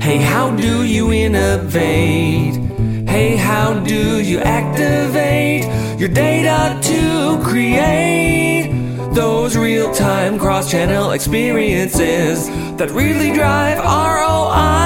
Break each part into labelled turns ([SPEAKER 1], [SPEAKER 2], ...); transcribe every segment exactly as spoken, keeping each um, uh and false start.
[SPEAKER 1] Hey, how do you innovate? Hey, how do you activate your data to create those real-time cross-channel experiences that really drive R O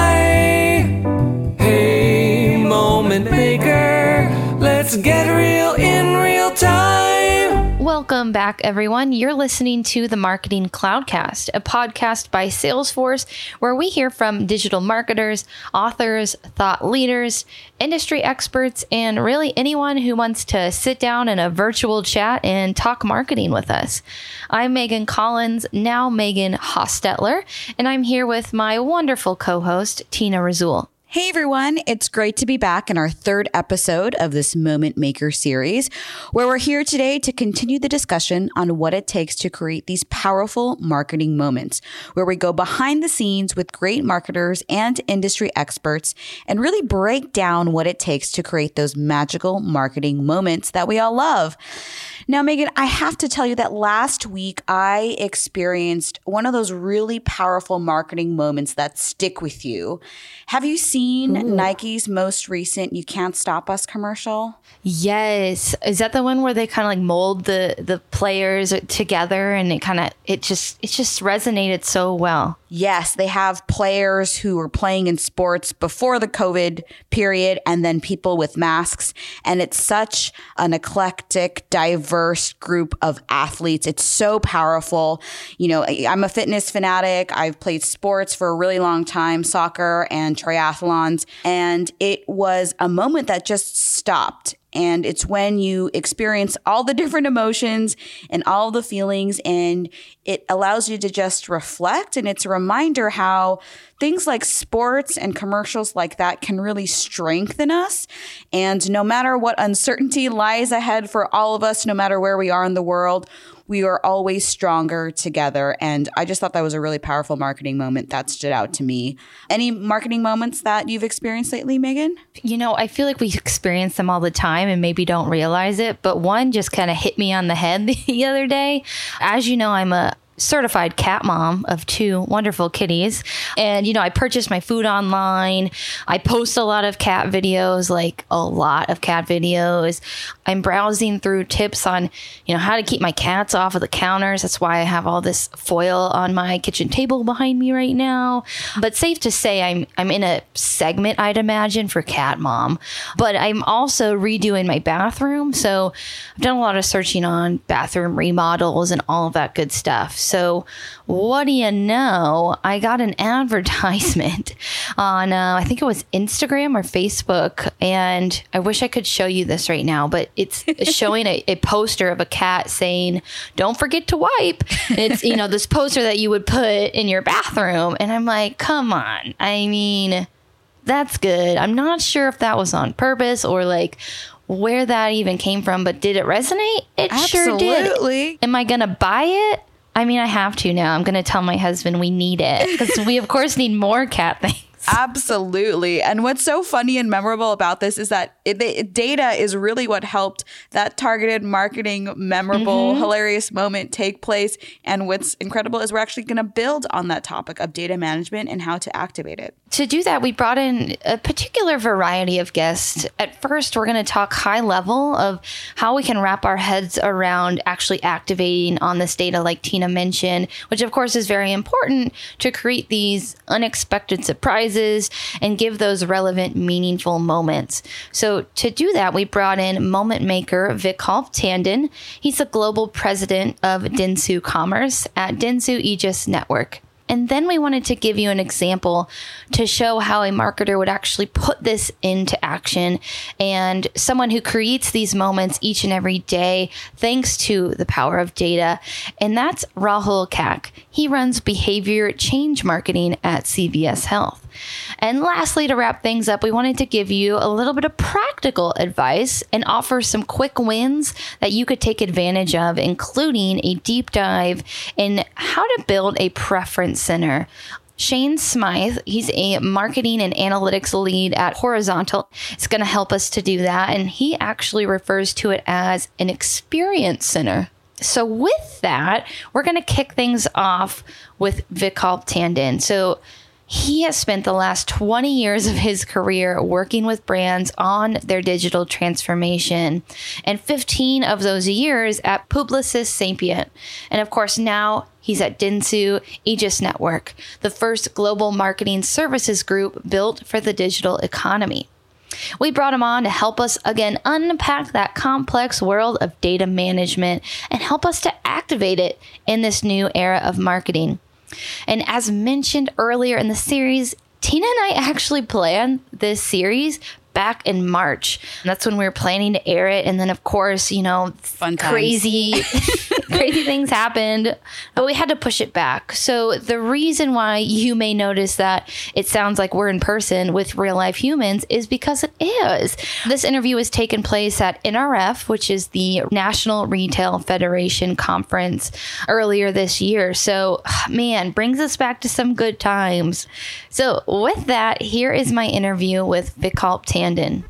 [SPEAKER 1] I? Hey, Moment Maker, let's get real in real time.
[SPEAKER 2] Welcome back, everyone. You're listening to the Marketing Cloudcast, a podcast by Salesforce, where we hear from digital marketers, authors, thought leaders, industry experts, and really anyone who wants to sit down in a virtual chat and talk marketing with us. I'm Megan Collins, now Megan Hostetler, and I'm here with my wonderful co-host, Tina Razul.
[SPEAKER 3] Hey everyone, it's great to be back in our third episode of this Moment Maker series, where we're here today to continue the discussion on what it takes to create these powerful marketing moments, where we go behind the scenes with great marketers and industry experts and really break down what it takes to create those magical marketing moments that we all love. Now, Megan, I have to tell you that last week I experienced one of those really powerful marketing moments that stick with you. Have you seen Ooh. Nike's most recent You Can't Stop Us commercial?
[SPEAKER 2] Yes. Is that the one where they kind of like mold the, the players together and it kind of, it just, it just resonated so well.
[SPEAKER 3] Yes, they have players who were playing in sports before the COVID period and then people with masks. And it's such an eclectic, diverse group of athletes. It's so powerful. You know, I'm a fitness fanatic. I've played sports for a really long time, soccer and triathlons. And it was a moment that just stopped. And it's when you experience all the different emotions and all the feelings, and it allows you to just reflect. And it's a reminder how things like sports and commercials like that can really strengthen us. And no matter what uncertainty lies ahead for all of us, no matter where we are in the world, we are always stronger together. And I just thought that was a really powerful marketing moment that stood out to me. Any marketing moments that you've experienced lately, Megan?
[SPEAKER 2] You know, I feel like we experience them all the time and maybe don't realize it. But one just kind of hit me on the head the other day. As you know, I'm a certified cat mom of two wonderful kitties. And, you know, I purchased my food online. I post a lot of cat videos, like a lot of cat videos. I'm browsing through tips on, you know, how to keep my cats off of the counters. That's why I have all this foil on my kitchen table behind me right now. But safe to say, I'm I'm in a segment, I'd imagine, for cat mom. But I'm also redoing my bathroom. So I've done a lot of searching on bathroom remodels and all of that good stuff. So what do you know? I got an advertisement on, uh, I think it was Instagram or Facebook. And I wish I could show you this right now, but it's showing a, a poster of a cat saying, don't forget to wipe. It's, you know, this poster that you would put in your bathroom. And I'm like, come on. I mean, that's good. I'm not sure if that was on purpose or like where that even came from, but did it resonate? It
[SPEAKER 3] Absolutely.
[SPEAKER 2] sure did. Am I going to buy it? I mean, I have to now. I'm going to tell my husband we need it because we, of course, need more cat things.
[SPEAKER 3] Absolutely. And what's so funny and memorable about this is that it, it, data is really what helped that targeted marketing, memorable, mm-hmm. hilarious moment take place. And what's incredible is we're actually going to build on that topic of data management and how to activate it.
[SPEAKER 2] To do that, we brought in a particular variety of guests. At first, we're going to talk high level of how we can wrap our heads around actually activating on this data, like Tina mentioned, which of course is very important to create these unexpected surprises and give those relevant, meaningful moments. So to do that, we brought in moment maker Vikhalp Tandon. He's the global president of Dentsu Commerce at Dentsu Aegis Network. And then we wanted to give you an example to show how a marketer would actually put this into action, and someone who creates these moments each and every day thanks to the power of data. And that's Rahul Kak. He runs behavior change marketing at C V S Health. And lastly, to wrap things up, we wanted to give you a little bit of practical advice and offer some quick wins that you could take advantage of, including a deep dive in how to build a preference center. Shane Smythe, he's a marketing and analytics lead at Horizontal. It's going to help us to do that. And he actually refers to it as an experience center. So with that, we're going to kick things off with Vikhalp Tandon. So He has spent the last twenty years of his career working with brands on their digital transformation, and fifteen of those years at Publicis Sapient. And of course, now he's at Dentsu Aegis Network, the first global marketing services group built for the digital economy. We brought him on to help us again unpack that complex world of data management and help us to activate it in this new era of marketing. And as mentioned earlier in the series, Tina and I actually planned this series back in March. And that's when we were planning to air it. And then, of course, you know,
[SPEAKER 3] Fun times.
[SPEAKER 2] crazy, crazy things happened, but we had to push it back. So the reason why you may notice that it sounds like we're in person with real life humans is because it is. This interview has taken place at N R F, which is the National Retail Federation conference earlier this year. So, man, brings us back to some good times. So with that, here is my interview with Vikalp Tandon.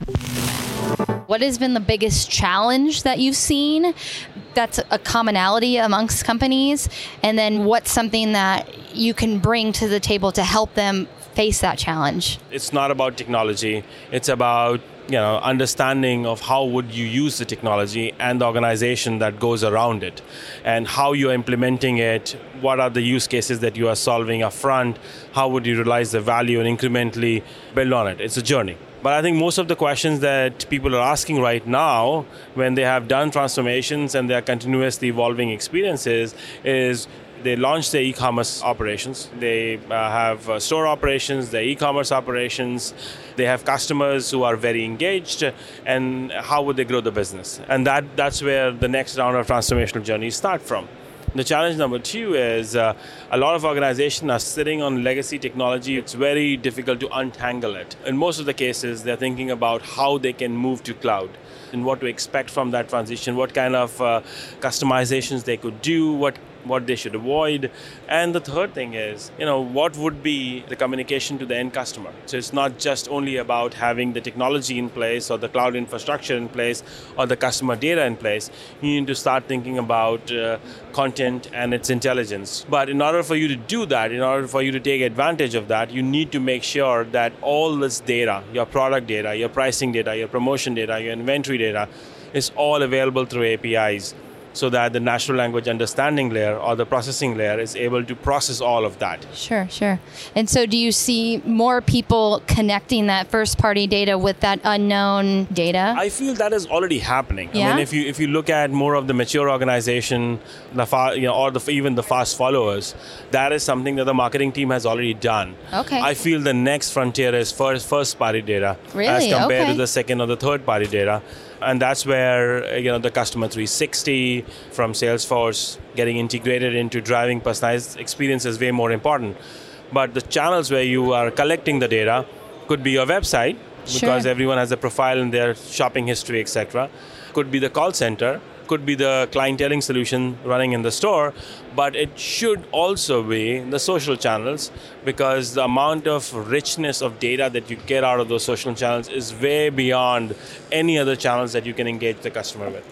[SPEAKER 2] What has been the biggest challenge that you've seen that's a commonality amongst companies? And then what's something that you can bring to the table to help them face that challenge?
[SPEAKER 4] It's not about technology. It's about, you know, understanding of how would you use the technology and the organization that goes around it, and how you're implementing it. What are the use cases that you are solving up front? How would you realize the value and incrementally build on it? It's a journey. But I think most of the questions that people are asking right now, when they have done transformations and they are continuously evolving experiences, is they launch their e-commerce operations. They uh, have uh, store operations, their e-commerce operations. They have customers who are very engaged, and how would they grow the business? And that that's where the next round of transformational journeys start from. The challenge number two is uh, a lot of organizations are sitting on legacy technology. It's very difficult to untangle it. In most of the cases, they're thinking about how they can move to cloud and what to expect from that transition, what kind of uh, customizations they could do, what what they should avoid. And the third thing is, you know, what would be the communication to the end customer? So it's not just only about having the technology in place or the cloud infrastructure in place or the customer data in place. You need to start thinking about uh, content and its intelligence. But in order for you to do that, in order for you to take advantage of that, you need to make sure that all this data, your product data, your pricing data, your promotion data, your inventory data, is all available through A P Is, so that the natural language understanding layer or the processing layer is able to process all of that.
[SPEAKER 2] Sure, sure. And so do you see more people connecting that first party data with that unknown data?
[SPEAKER 4] I feel that is already happening.
[SPEAKER 2] Yeah?
[SPEAKER 4] I mean, if you if you look at more of the mature organization, the fa- you know, or the, even the fast followers, that is something that the marketing team has already done.
[SPEAKER 2] Okay.
[SPEAKER 4] I feel the next frontier is first first party data,
[SPEAKER 2] Really?
[SPEAKER 4] as compared
[SPEAKER 2] Okay.
[SPEAKER 4] to the second or the third party data. And that's where, you know, the customer three sixty from Salesforce getting integrated into driving personalized experience is way more important. But the channels where you are collecting the data could be your website, because
[SPEAKER 2] Sure.
[SPEAKER 4] everyone has a profile in their shopping history, et cetera. Could be the call center, could be the clienteling solution running in the store, but it should also be the social channels, because the amount of richness of data that you get out of those social channels is way beyond any other channels that you can engage the customer with.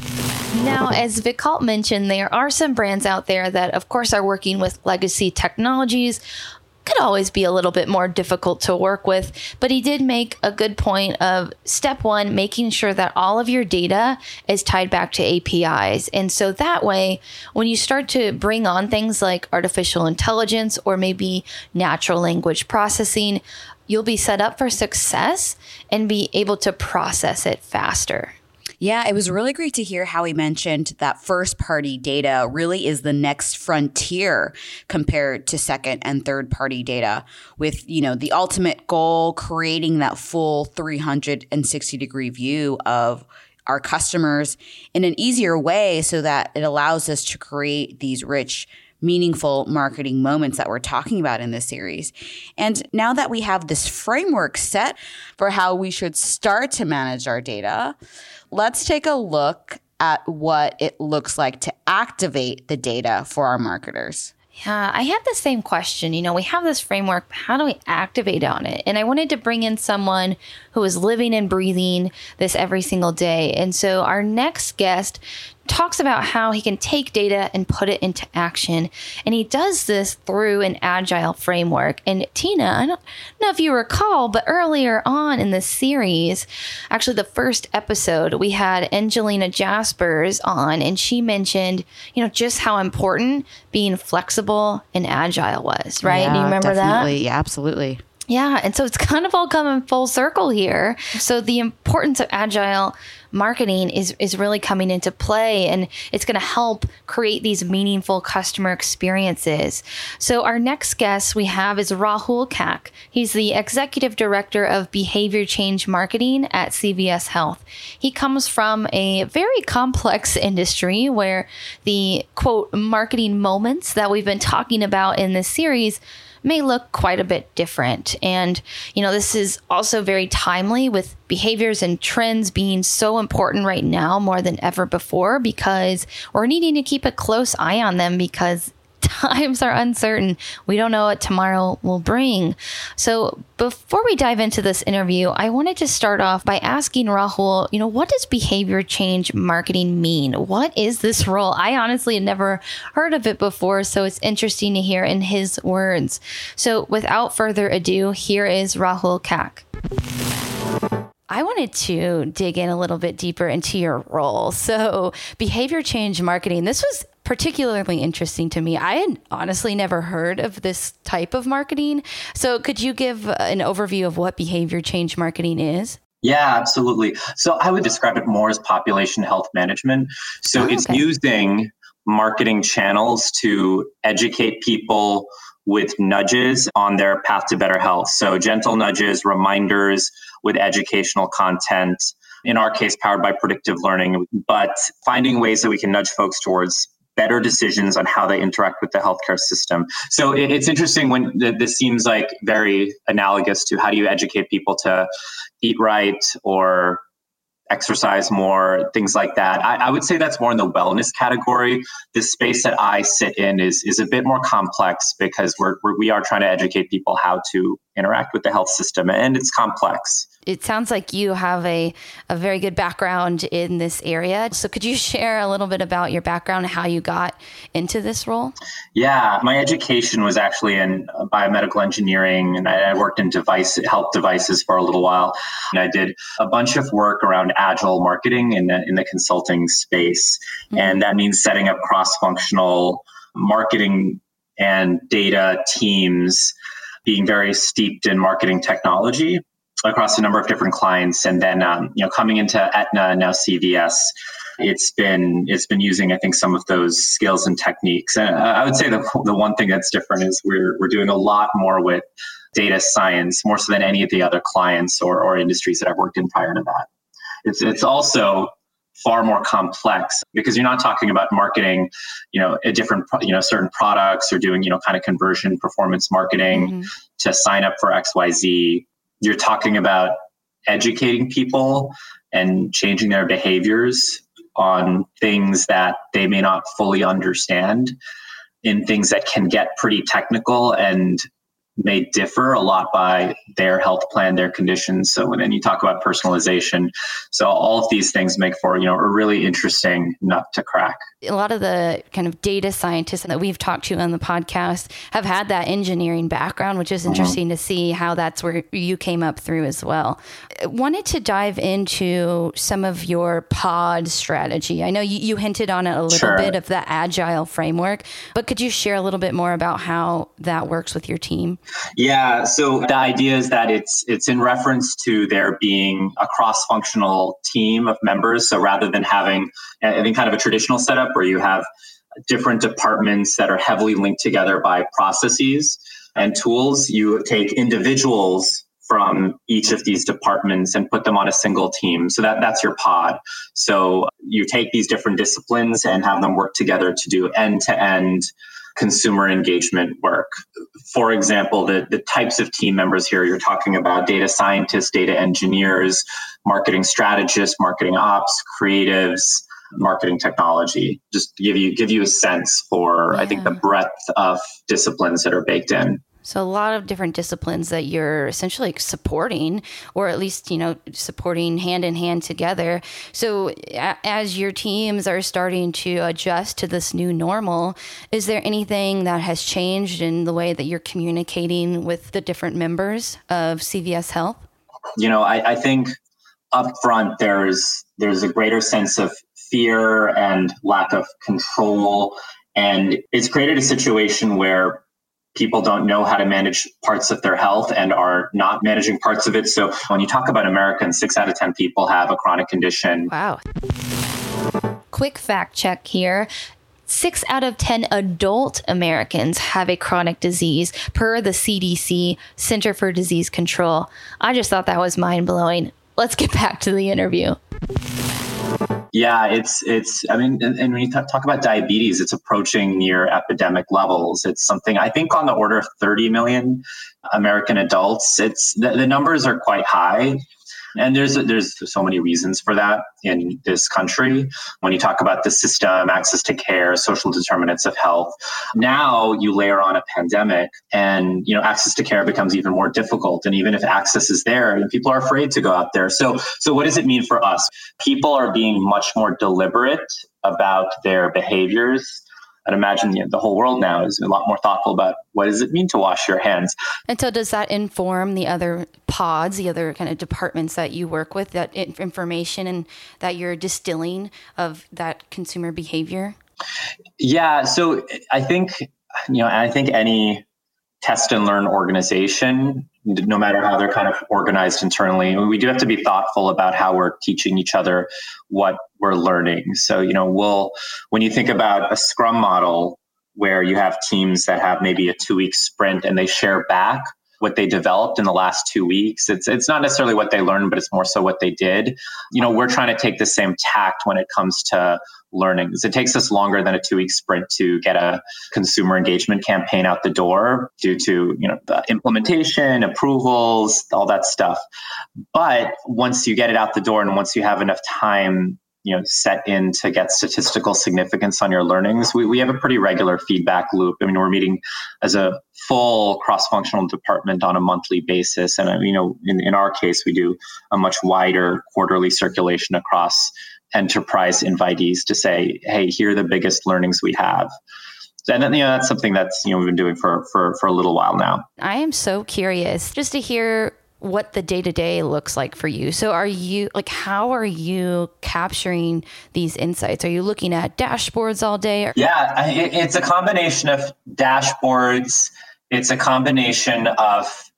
[SPEAKER 2] Now, as Vikalp mentioned, there are some brands out there that, of course, are working with legacy technologies. Could always be a little bit more difficult to work with, but he did make a good point of step one, making sure that all of your data is tied back to A P Is. And so that way, when you start to bring on things like artificial intelligence or maybe natural language processing, you'll be set up for success and be able to process it faster.
[SPEAKER 3] Yeah, it was really great to hear how he mentioned that first party data really is the next frontier compared to second and third party data, with, you know, the ultimate goal creating that full three hundred sixty degree view of our customers in an easier way, so that it allows us to create these rich, meaningful marketing moments that we're talking about in this series. And now that we have this framework set for how we should start to manage our data, let's take a look at what it looks like to activate the data for our marketers.
[SPEAKER 2] Yeah, I had the same question. You know, we have this framework, but how do we activate on it? And I wanted to bring in someone who is living and breathing this every single day. And so our next guest talks about how he can take data and put it into action. And he does this through an agile framework. And Tina, I don't know if you recall, but earlier on in the series, actually the first episode, we had Angelina Jaspers on, and she mentioned, you know, just how important being flexible and agile was, right?
[SPEAKER 3] Yeah,
[SPEAKER 2] Do you remember
[SPEAKER 3] definitely.
[SPEAKER 2] that?
[SPEAKER 3] Yeah, absolutely.
[SPEAKER 2] Yeah. And so it's kind of all coming full circle here. So the importance of agile marketing is, is really coming into play, and it's going to help create these meaningful customer experiences. So our next guest we have is Rahul Kak. He's the Executive Director of Behavior Change Marketing at C V S Health. He comes from a very complex industry where the, quote, marketing moments that we've been talking about in this series may look quite a bit different. And, you know, this is also very timely with behaviors and trends being so important right now more than ever before, because we're needing to keep a close eye on them because times are uncertain. We don't know what tomorrow will bring. So before we dive into this interview, I wanted to start off by asking Rahul, you know, what does behavior change marketing mean? What is this role? I honestly had never heard of it before, so it's interesting to hear in his words. So without further ado, here is Rahul Kak. I wanted to dig in a little bit deeper into your role. So behavior change marketing, this was particularly interesting to me. I had honestly never heard of this type of marketing. So could you give an overview of what behavior change marketing is?
[SPEAKER 5] Yeah, absolutely. So I would describe it more as population health management. So
[SPEAKER 2] Oh,
[SPEAKER 5] it's
[SPEAKER 2] okay.
[SPEAKER 5] using marketing channels to educate people with nudges on their path to better health. So gentle nudges, reminders with educational content, in our case, powered by predictive learning, but finding ways that we can nudge folks towards better decisions on how they interact with the healthcare system. So it, it's interesting when th- this seems like very analogous to how do you educate people to eat right or exercise more, things like that. I, I would say that's more in the wellness category. The space that I sit in is is a bit more complex because we're, we're we are trying to educate people how to interact with the health system, and it's complex.
[SPEAKER 2] It sounds like you have a, a very good background in this area. So could you share a little bit about your background and how you got into this role?
[SPEAKER 5] Yeah, my education was actually in biomedical engineering, and I, I worked in device health devices for a little while. And I did a bunch of work around agile marketing in the, in the consulting space. Mm-hmm. And that means setting up cross-functional marketing and data teams, being very steeped in marketing technology across a number of different clients. And then, um, you know, coming into Aetna, now C V S, it's been it's been using, I think, some of those skills and techniques. And I would say the the one thing that's different is we're we're doing a lot more with data science, more so than any of the other clients or, or industries that I've worked in prior to that. It's it's also far more complex because you're not talking about marketing, you know, a different, you know, certain products or doing, you know, kind of conversion performance marketing mm-hmm. to sign up for X Y Z. You're talking about educating people and changing their behaviors on things that they may not fully understand, in things that can get pretty technical and may differ a lot by their health plan, their conditions. So when then you talk about personalization, so all of these things make for, you know, a really interesting nut to crack.
[SPEAKER 2] A lot of the kind of data scientists that we've talked to on the podcast have had that engineering background, which is interesting mm-hmm. to see how that's where you came up through as well. I wanted to dive into some of your pod strategy. I know you, you hinted on it a little
[SPEAKER 5] sure.
[SPEAKER 2] bit of the agile framework, but could you share a little bit more about how that works with your team?
[SPEAKER 5] Yeah, so the idea is that it's it's in reference to there being a cross-functional team of members. So rather than having, I think, kind of a traditional setup where you have different departments that are heavily linked together by processes and tools, you take individuals from each of these departments and put them on a single team. So that, that's your pod. So you take these different disciplines and have them work together to do end-to-end consumer engagement work. For example, the, the types of team members here, you're talking about data scientists, data engineers, marketing strategists, marketing ops, creatives, marketing technology, just to give you give you a sense for, yeah. I think, the breadth of disciplines that are baked in.
[SPEAKER 2] So a lot of different disciplines that you're essentially supporting, or at least, you know, supporting hand in hand together. So a- as your teams are starting to adjust to this new normal, is there anything that has changed in the way that you're communicating with the different members of C V S Health?
[SPEAKER 5] You know, I, I think up front, there's there's a greater sense of fear and lack of control. And it's created a situation where people don't know how to manage parts of their health and are not managing parts of it. So when you talk about Americans, six out of ten people have a chronic condition.
[SPEAKER 2] Wow. Quick fact check here. Six out of ten adult Americans have a chronic disease per the C D C, Center for Disease Control. I just thought that was mind blowing. Let's get back to the interview.
[SPEAKER 5] Yeah, it's, it's, I mean, and, and when you talk about diabetes, it's approaching near epidemic levels. It's something, I think, on the order of thirty million American adults. It's, the, the numbers are quite high. And there's there's so many reasons for that in this country. When you talk about the system, access to care, social determinants of health, now you layer on a pandemic, and you know access to care becomes even more difficult. And even if access is there, people are afraid to go out there. So so what does it mean for us? People are being much more deliberate about their behaviors. I'd imagine you know, the whole world now is a lot more thoughtful about what does it mean to wash your hands.
[SPEAKER 2] And so does that inform the other pods, the other kind of departments that you work with, that information and that you're distilling of that consumer behavior?
[SPEAKER 5] Yeah. So I think, you know, I think any test and learn organization, no matter how they're kind of organized internally, we do have to be thoughtful about how we're teaching each other what we're learning. So, you know, we'll, when you think about a Scrum model where you have teams that have maybe a two week sprint and they share back what they developed in the last two weeks, it's it's not necessarily what they learned, but it's more so what they did. You know, we're trying to take the same tact when it comes to learning. It takes us longer than a two week sprint to get a consumer engagement campaign out the door due to, you know, the implementation, approvals, all that stuff. But once you get it out the door and once you have enough time, you know, set in to get statistical significance on your learnings, we, we have a pretty regular feedback loop. I mean, we're meeting as a full cross-functional department on a monthly basis. And, you know, in, in our case, we do a much wider quarterly circulation across enterprise invitees to say, hey, here are the biggest learnings we have. And then, you know, that's something that's, you know, we've been doing for, for, for a little while now.
[SPEAKER 2] I am so curious just to hear what the day-to-day looks like for you. So are you, like, how are you capturing these insights? Are you looking at dashboards all day?
[SPEAKER 5] Yeah, I, it's a combination of dashboards. It's a combination of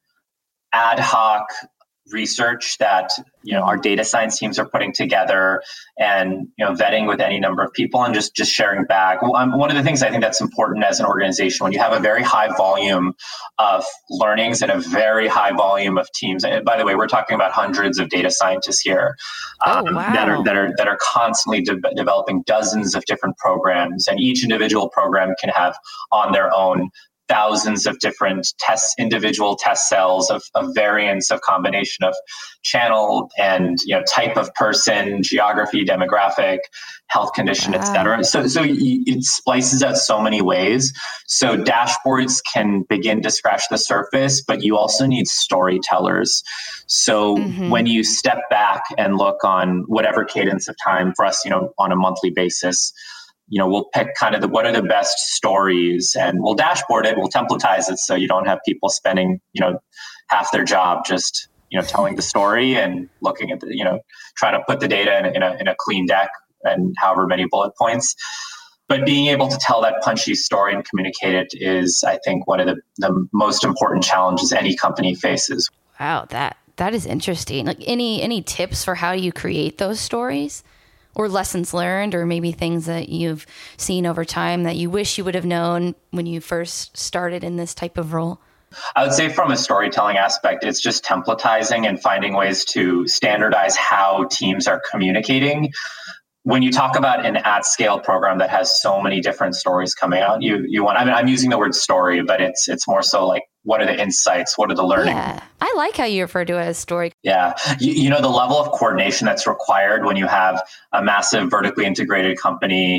[SPEAKER 5] ad hoc research that, you know, our data science teams are putting together and, you know, vetting with any number of people and just, just sharing back. Well, um, one of the things I think that's important as an organization, when you have a very high volume of learnings and a very high volume of teams, and by the way, we're talking about hundreds of data scientists here um,
[SPEAKER 2] oh, wow.
[SPEAKER 5] that are, that are, that are constantly de- developing dozens of different programs, and each individual program can have on their own thousands of different tests, individual test cells of, of variants of combination of channel and, you know, type of person, geography, demographic, health condition, wow. et cetera. So, so it splices out so many ways. So dashboards can begin to scratch the surface, but you also need storytellers. So mm-hmm. when you step back and look on whatever cadence of time for us, you know, on a monthly basis, you know, we'll pick kind of the, what are the best stories, and we'll dashboard it, we'll templatize it so you don't have people spending, you know, half their job just, you know, telling the story and looking at the, you know, trying to put the data in a, in a, in a clean deck and however many bullet points. But being able to tell that punchy story and communicate it is, I think, one of the, the most important challenges any company faces.
[SPEAKER 2] Wow, that that is interesting. Like any any tips for how you create those stories? Or lessons learned, or maybe things that you've seen over time that you wish you would have known when you first started in this type of role?
[SPEAKER 5] I would say from a storytelling aspect, it's just templatizing and finding ways to standardize how teams are communicating. When you talk about an at-scale program that has so many different stories coming out, you you want, I mean, I'm using the word story, but it's it's more so like, what are the insights? What are the learning?
[SPEAKER 2] Yeah, I like how you refer to it as story.
[SPEAKER 5] Yeah. You, you know, the level of coordination that's required when you have a massive vertically integrated company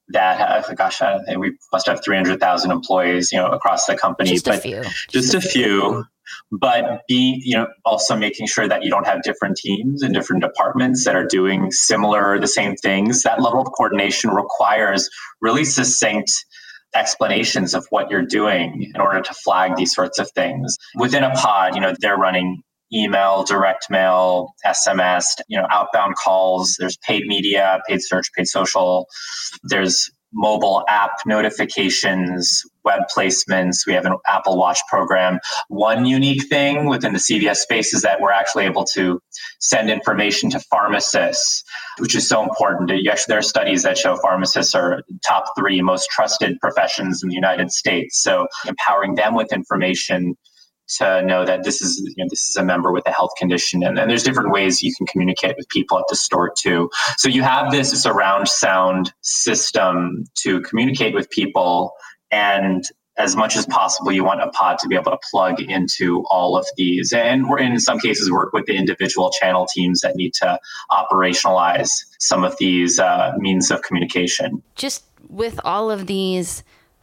[SPEAKER 5] that have, gosh, I think we must have three hundred thousand employees, you know, across the company.
[SPEAKER 2] Just
[SPEAKER 5] but
[SPEAKER 2] a few.
[SPEAKER 5] Just,
[SPEAKER 2] just
[SPEAKER 5] a few. few. But be, you know, also making sure that you don't have different teams and different departments that are doing similar or the same things. That level of coordination requires really succinct explanations of what you're doing in order to flag these sorts of things. Within a pod, you know, they're running email, direct mail, S M S, you know, outbound calls. There's paid media, paid search, paid social. There's mobile app notifications, web placements. We have an Apple Watch program. One unique thing within the C V S space is that we're actually able to send information to pharmacists, which is so important. You actually, there are studies that show pharmacists are top three most trusted professions in the United States. So empowering them with information to know that this is, you know, this is a member with a health condition. And, and there's different ways you can communicate with people at the store too. So you have this surround sound system to communicate with people. And as much as possible, you want a pod to be able to plug into all of these. And we're in some cases work with the individual channel teams that need to operationalize some of these uh, means of communication.
[SPEAKER 2] Just with all of these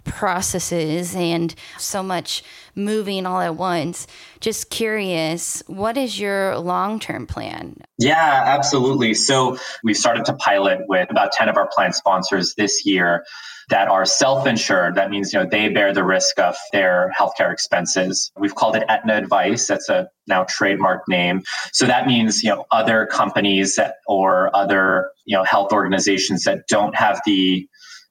[SPEAKER 2] processes and so much moving all at once, just curious, what is your long-term plan?
[SPEAKER 5] Yeah, absolutely. So we've started to pilot with about ten of our plan sponsors this year that are self-insured. That means, you know, they bear the risk of their healthcare expenses. We've called it Aetna Advice. That's a now trademark name. So that means, you know, other companies that, or other, you know, health organizations that don't have the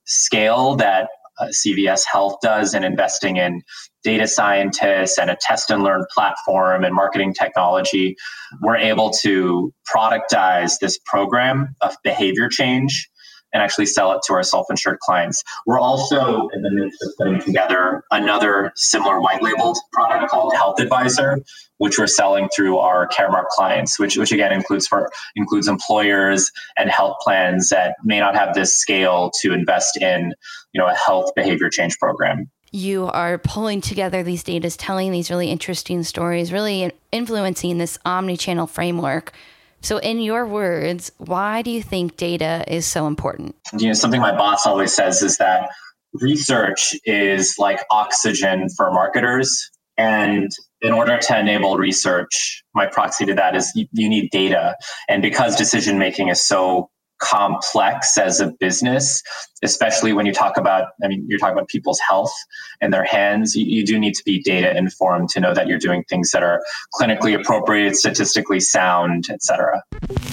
[SPEAKER 5] scale that Uh, C V S Health does in investing in data scientists and a test and learn platform and marketing technology, we're able to productize this program of behavior change and actually sell it to our self-insured clients. We're also in the midst of putting together another similar white labeled product called Health Advisor, which we're selling through our Caremark clients, which, which again includes for includes employers and health plans that may not have this scale to invest in, you know, a health behavior change program.
[SPEAKER 2] You are pulling together these data, telling these really interesting stories, really influencing this omni-channel framework. So in your words, why do you think data is so important?
[SPEAKER 5] You know, something my boss always says is that research is like oxygen for marketers. And in order to enable research, my proxy to that is you, you need data. And because decision-making is so complex as a business, especially when you talk about, I mean, you're talking about people's health in their hands, you, you do need to be data informed to know that you're doing things that are clinically appropriate, statistically sound, et cetera.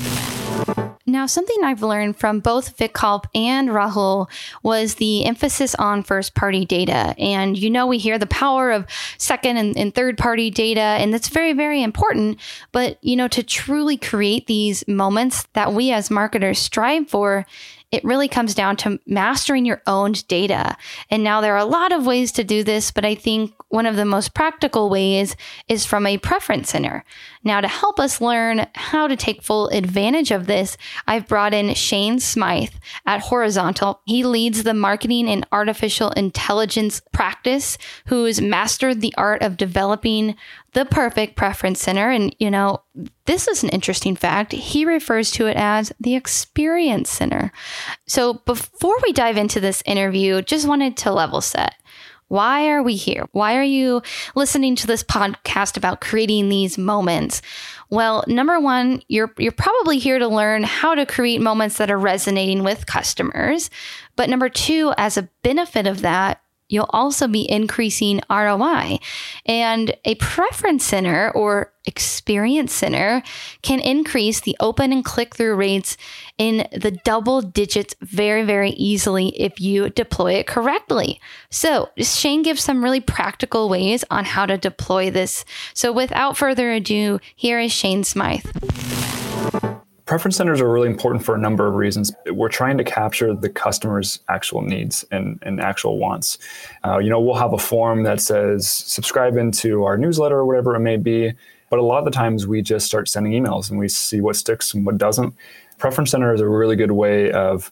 [SPEAKER 2] Now, something I've learned from both Vikalp and Rahul was the emphasis on first-party data. And, you know, we hear the power of second and, and third-party data, and that's very, very important. But, you know, to truly create these moments that we as marketers strive for, it really comes down to mastering your own data. And now there are a lot of ways to do this, but I think one of the most practical ways is from a preference center. Now, to help us learn how to take full advantage of this, I've brought in Shane Smythe at Horizontal. He leads the marketing and artificial intelligence practice, who has mastered the art of developing the perfect preference center. And, you know, this is an interesting fact. He refers to it as the experience center. So before we dive into this interview, just wanted to level set. Why are we here? Why are you listening to this podcast about creating these moments? Well, number one, you're you're probably here to learn how to create moments that are resonating with customers. But number two, as a benefit of that, you'll also be increasing R O I. And a preference center or experience center can increase the open and click-through rates in the double digits very, very easily if you deploy it correctly. So Shane gives some really practical ways on how to deploy this. So without further ado, here is Shane Smythe.
[SPEAKER 6] Preference centers are really important for a number of reasons. We're trying to capture the customer's actual needs and, and actual wants. Uh, you know, we'll have a form that says subscribe into our newsletter or whatever it may be, but a lot of the times we just start sending emails and we see what sticks and what doesn't. Preference center is a really good way of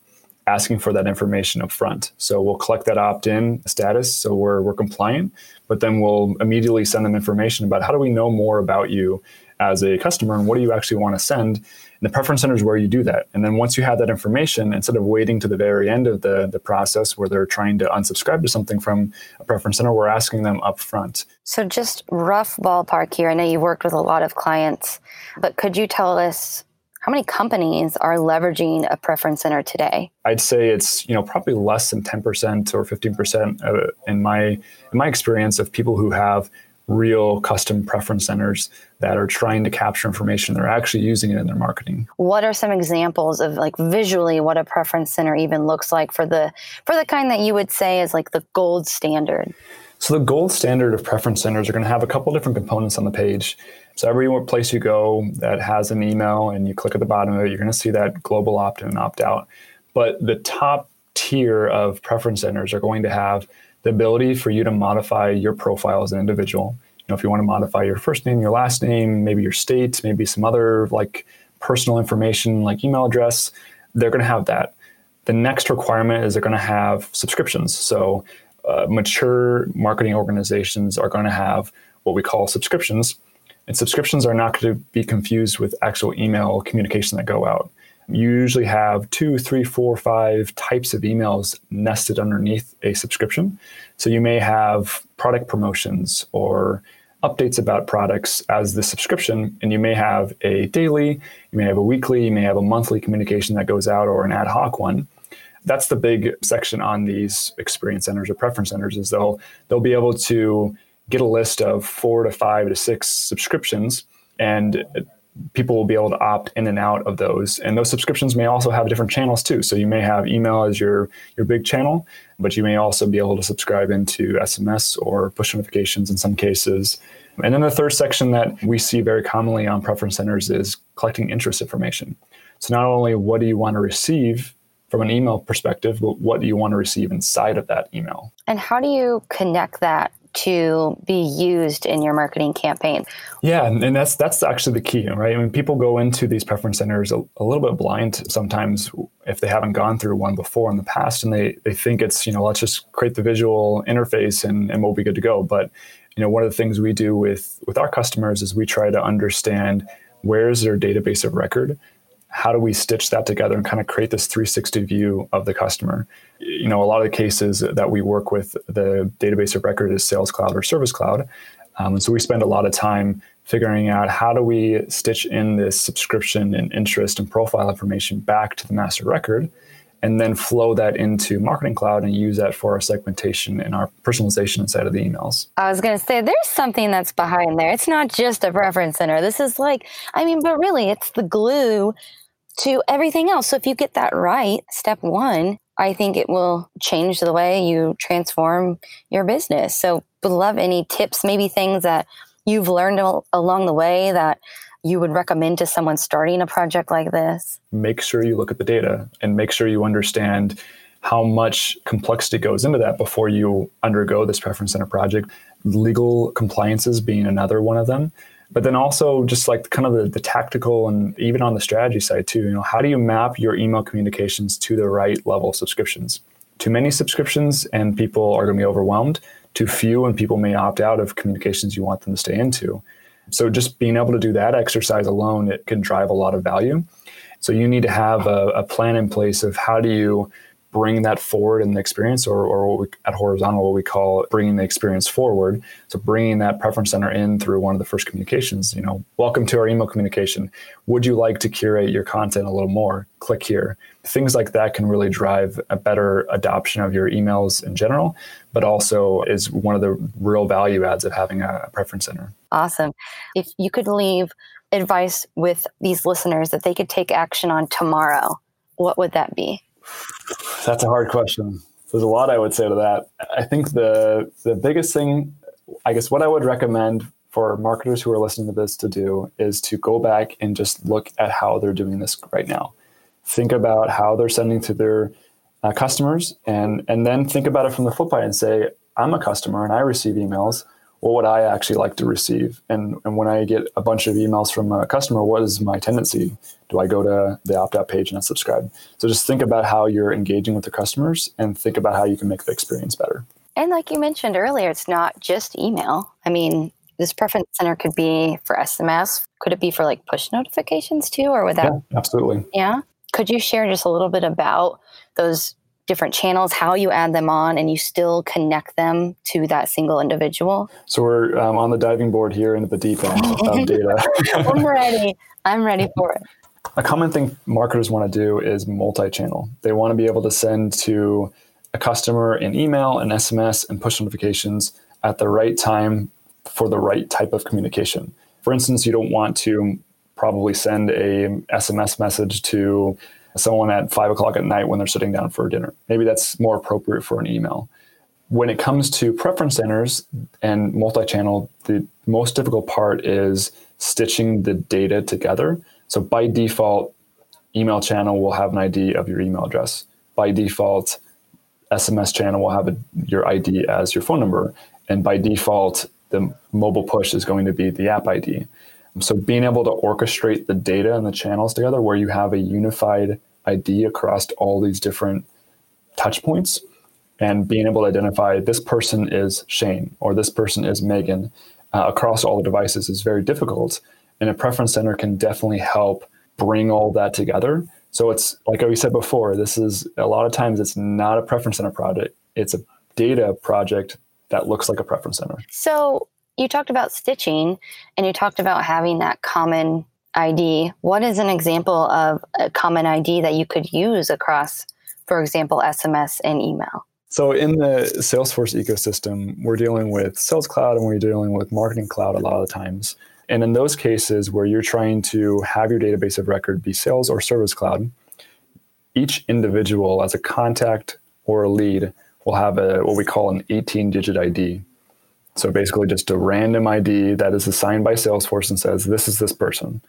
[SPEAKER 6] asking for that information up front. So we'll collect that opt-in status, so we're we're compliant, but then we'll immediately send them information about how do we know more about you as a customer and what do you actually want to send. And the preference center is where you do that. And then once you have that information, instead of waiting to the very end of the, the process where they're trying to unsubscribe to something from a preference center, we're asking them up front.
[SPEAKER 7] So just rough ballpark here. I know you've worked with a lot of clients, but could you tell us how many companies are leveraging a preference center today?
[SPEAKER 6] I'd say it's, you know, probably less than ten percent or fifteen percent uh, in my in my experience of people who have real custom preference centers that are trying to capture information. They're actually using it in their marketing.
[SPEAKER 7] What are some examples of like visually what a preference center even looks like for the for the kind that you would say is like the gold standard?
[SPEAKER 6] So the gold standard of preference centers are going to have a couple different components on the page. So every place you go that has an email and you click at the bottom of it, you're going to see that global opt-in and opt-out. But the top tier of preference centers are going to have the ability for you to modify your profile as an individual. You know, if you want to modify your first name, your last name, maybe your state, maybe some other like personal information like email address, they're going to have that. The next requirement is they're going to have subscriptions. So uh, mature marketing organizations are going to have what we call subscriptions. And subscriptions are not going to be confused with actual email communication that go out. You usually have two, three, four, five types of emails nested underneath a subscription. So you may have product promotions or updates about products as the subscription, and you may have a daily, you may have a weekly, you may have a monthly communication that goes out or an ad hoc one. That's the big section on these experience centers or preference centers is they'll they'll be able to get a list of four to five to six subscriptions, and people will be able to opt in and out of those. And those subscriptions may also have different channels too. So you may have email as your, your big channel, but you may also be able to subscribe into S M S or push notifications in some cases. And then the third section that we see very commonly on preference centers is collecting interest information. So not only what do you want to receive from an email perspective, but what do you want to receive inside of that email?
[SPEAKER 7] And how do you connect that to be used in your marketing campaign?
[SPEAKER 6] Yeah, and that's that's actually the key, right? I mean, people go into these preference centers a, a little bit blind sometimes if they haven't gone through one before in the past, and they they think it's, you know, let's just create the visual interface and, and we'll be good to go. But, you know, one of the things we do with with our customers is we try to understand where's their database of record. How do we stitch that together and kind of create this three sixty view of the customer? You know, a lot of the cases that we work with, the database of record is Sales Cloud or Service Cloud. Um, and so we spend a lot of time figuring out how do we stitch in this subscription and interest and profile information back to the master record, and then flow that into Marketing Cloud and use that for our segmentation and our personalization inside of the emails.
[SPEAKER 7] I was going to say, there's something that's behind there. It's not just a preference center. This is like, I mean, but really it's the glue to everything else. So if you get that right, step one, I think it will change the way you transform your business. So would love any tips, maybe things that you've learned al- along the way that you would recommend to someone starting a project like this?
[SPEAKER 6] Make sure you look at the data and make sure you understand how much complexity goes into that before you undergo this preference center project. Legal compliances being another one of them. But then also just like kind of the, the tactical and even on the strategy side too, you know, how do you map your email communications to the right level of subscriptions? Too many subscriptions and people are going to be overwhelmed. Too few and people may opt out of communications you want them to stay into. So just being able to do that exercise alone, it can drive a lot of value. So you need to have a, a plan in place of how do you bring that forward in the experience, or, or what we, at Horizontal, what we call bringing the experience forward. So bringing that preference center in through one of the first communications, you know, welcome to our email communication. Would you like to curate your content a little more? Click here. Things like that can really drive a better adoption of your emails in general, but also is one of the real value adds of having a preference center.
[SPEAKER 7] Awesome. If you could leave advice with these listeners that they could take action on tomorrow, what would that be?
[SPEAKER 6] That's a hard question. There's a lot I would say to that. I think the the biggest thing, I guess what I would recommend for marketers who are listening to this to do is to go back and just look at how they're doing this right now. Think about how they're sending to their uh, customers, and, and then think about it from the flip side and say, I'm a customer and I receive emails. what would I actually like to receive? And, and when I get a bunch of emails from a customer, what is my tendency? Do I go to the opt-out page and I subscribe? So just think about how you're engaging with the customers and think about how you can make the experience better.
[SPEAKER 7] And like you mentioned earlier, it's not just email. I mean, this preference center could be for S M S. Could it be for like push notifications too? Or would that?
[SPEAKER 6] Yeah, absolutely.
[SPEAKER 7] Yeah. Could you share just a little bit about those different channels, how you add them on and you still connect them to that single individual?
[SPEAKER 6] So we're um, on the diving board here into the deep end of data.
[SPEAKER 7] I'm ready. I'm ready for it.
[SPEAKER 6] A common thing marketers want to do is multi-channel. They want to be able to send to a customer an email, an S M S, and push notifications at the right time for the right type of communication. For instance, you don't want to probably send a S M S message to someone at five o'clock at night when they're sitting down for dinner. Maybe that's more appropriate for an email. When it comes to preference centers and multi-channel, the most difficult part is stitching the data together. So by default, email channel will have an I D of your email address. By default, S M S channel will have a, your I D as your phone number. And by default, the mobile push is going to be the app I D. So being able to orchestrate the data and the channels together where you have a unified I D across all these different touch points and being able to identify this person is Shane or this person is Megan uh, across all the devices is very difficult. And a preference center can definitely help bring all that together. So it's like we said before, this is a lot of times it's not a preference center project. It's a data project that looks like a preference center.
[SPEAKER 7] So you talked about stitching and you talked about having that common I D. What is an example of a common I D that you could use across, for example, S M S and email?
[SPEAKER 6] So in the Salesforce ecosystem, we're dealing with Sales Cloud and we're dealing with Marketing Cloud a lot of the times. And in those cases where you're trying to have your database of record be Sales or Service Cloud, each individual as a contact or a lead will have a what we call an eighteen-digit I D. So basically just a random I D that is assigned by Salesforce and says, this is this person.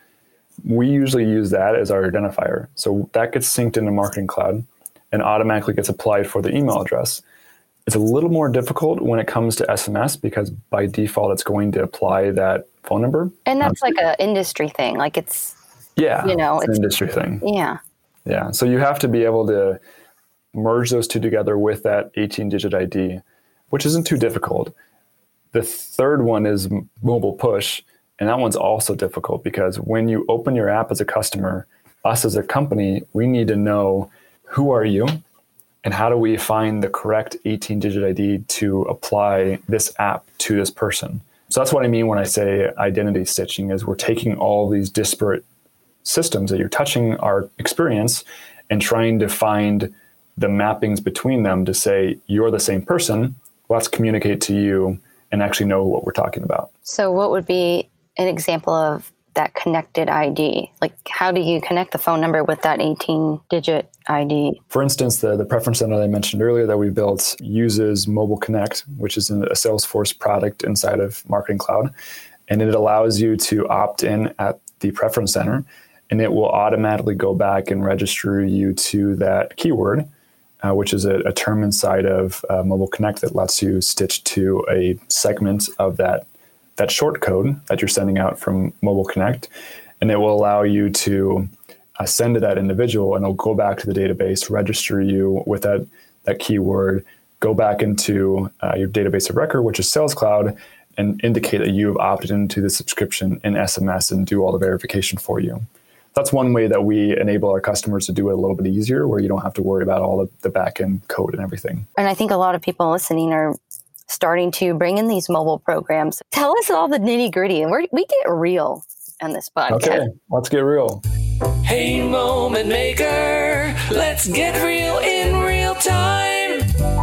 [SPEAKER 6] We usually use that as our identifier. So that gets synced into Marketing Cloud and automatically gets applied for the email address. It's a little more difficult when it comes to S M S because by default, it's going to apply that phone number.
[SPEAKER 7] And that's like an industry thing. Like it's,
[SPEAKER 6] yeah,
[SPEAKER 7] you know,
[SPEAKER 6] it's an industry thing.
[SPEAKER 7] Yeah.
[SPEAKER 6] Yeah. So you have to be able to merge those two together with that eighteen-digit I D, which isn't too difficult. The third one is mobile push, and that one's also difficult because when you open your app as a customer, us as a company, we need to know who are you and how do we find the correct eighteen-digit I D to apply this app to this person. So that's what I mean when I say identity stitching is we're taking all these disparate systems that you're touching our experience and trying to find the mappings between them to say, you're the same person, let's communicate to you and actually know what we're talking about.
[SPEAKER 7] So what would be an example of that connected I D? Like how do you connect the phone number with that eighteen-digit I D?
[SPEAKER 6] For instance, the, the preference center that I mentioned earlier that we built uses Mobile Connect, which is a Salesforce product inside of Marketing Cloud. And it allows you to opt in at the preference center, and it will automatically go back and register you to that keyword, uh, which is a, a term inside of uh, Mobile Connect that lets you stitch to a segment of that that short code that you're sending out from Mobile Connect, and it will allow you to uh, send to that individual, and it'll go back to the database, register you with that, that keyword, go back into uh, your database of record, which is Sales Cloud, and indicate that you have opted into the subscription in S M S and do all the verification for you. That's one way that we enable our customers to do it a little bit easier, where you don't have to worry about all the, the back-end code and everything.
[SPEAKER 7] And I think a lot of people listening are starting to bring in these mobile programs. Tell us all the nitty gritty, and we're, we get real on this podcast.
[SPEAKER 6] Okay, let's get real.
[SPEAKER 1] Hey, Moment Maker, let's get real in real time.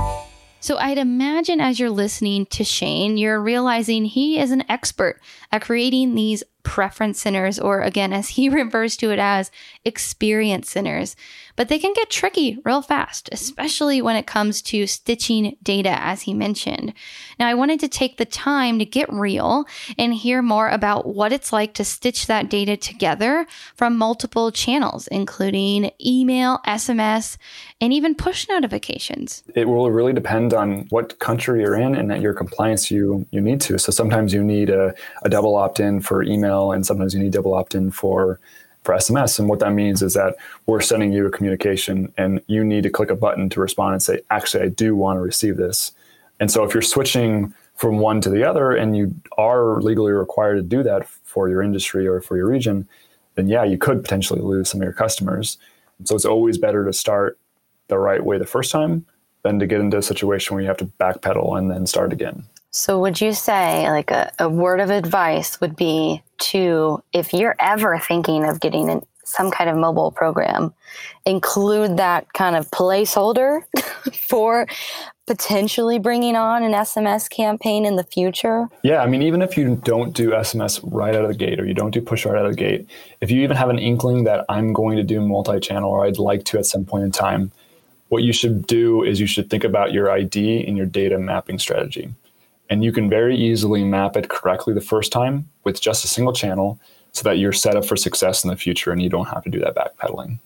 [SPEAKER 2] So I'd imagine as you're listening to Shane, you're realizing he is an expert at creating these preference centers, or again, as he refers to it as, experience centers. But they can get tricky real fast, especially when it comes to stitching data, as he mentioned. Now, I wanted to take the time to get real and hear more about what it's like to stitch that data together from multiple channels, including email, S M S, and even push notifications.
[SPEAKER 6] It will really depend on what country you're in and that your compliance you you need to. So sometimes you need a, a double opt-in for email, and sometimes you need double opt-in for for S M S. And what that means is that we're sending you a communication and you need to click a button to respond and say, actually, I do want to receive this. And so if you're switching from one to the other and you are legally required to do that for your industry or for your region, then yeah, you could potentially lose some of your customers. And so it's always better to start the right way the first time than to get into a situation where you have to backpedal and then start again.
[SPEAKER 7] So would you say, like, a, a word of advice would be to, if you're ever thinking of getting in some kind of mobile program, include that kind of placeholder for potentially bringing on an S M S campaign in the future?
[SPEAKER 6] Yeah, I mean, even if you don't do S M S right out of the gate, or you don't do push right out of the gate, if you even have an inkling that I'm going to do multi-channel, or I'd like to at some point in time, what you should do is you should think about your I D and your data mapping strategy. And you can very easily map it correctly the first time with just a single channel so that you're set up for success in the future and you don't have to do that backpedaling.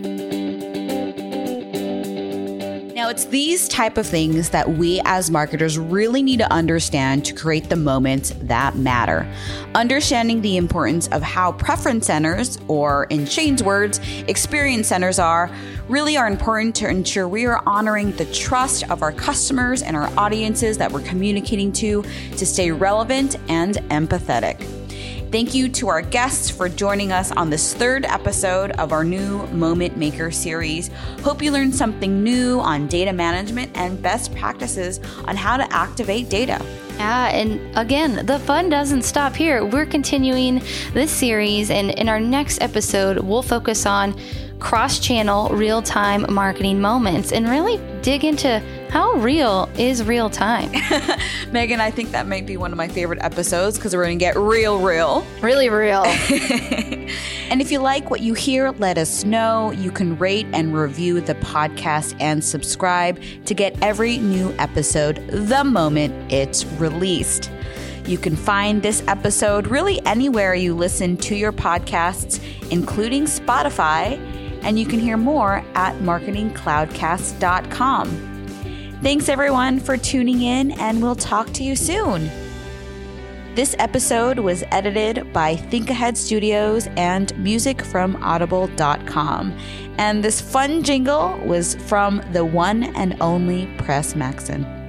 [SPEAKER 3] Now, it's these type of things that we as marketers really need to understand to create the moments that matter. Understanding the importance of how preference centers, or in Shane's words, experience centers are, really are important to ensure we are honoring the trust of our customers and our audiences that we're communicating to, to stay relevant and empathetic. Thank you to our guests for joining us on this third episode of our new Moment Maker series. Hope you learned something new on data management and best practices on how to activate data.
[SPEAKER 2] Yeah, and again, the fun doesn't stop here. We're continuing this series, and in our next episode, we'll focus on cross-channel real-time marketing moments and really dig into how real is real time.
[SPEAKER 3] Megan, I think that might be one of my favorite episodes because we're going to get real, real.
[SPEAKER 2] Really real.
[SPEAKER 3] And if you like what you hear, let us know. You can rate and review the podcast and subscribe to get every new episode the moment it's released. You can find this episode really anywhere you listen to your podcasts, including Spotify, and you can hear more at marketing cloudcast dot com. Thanks everyone for tuning in, and we'll talk to you soon. This episode was edited by Think Ahead Studios and music from audible dot com. And this fun jingle was from the one and only Press Maxon.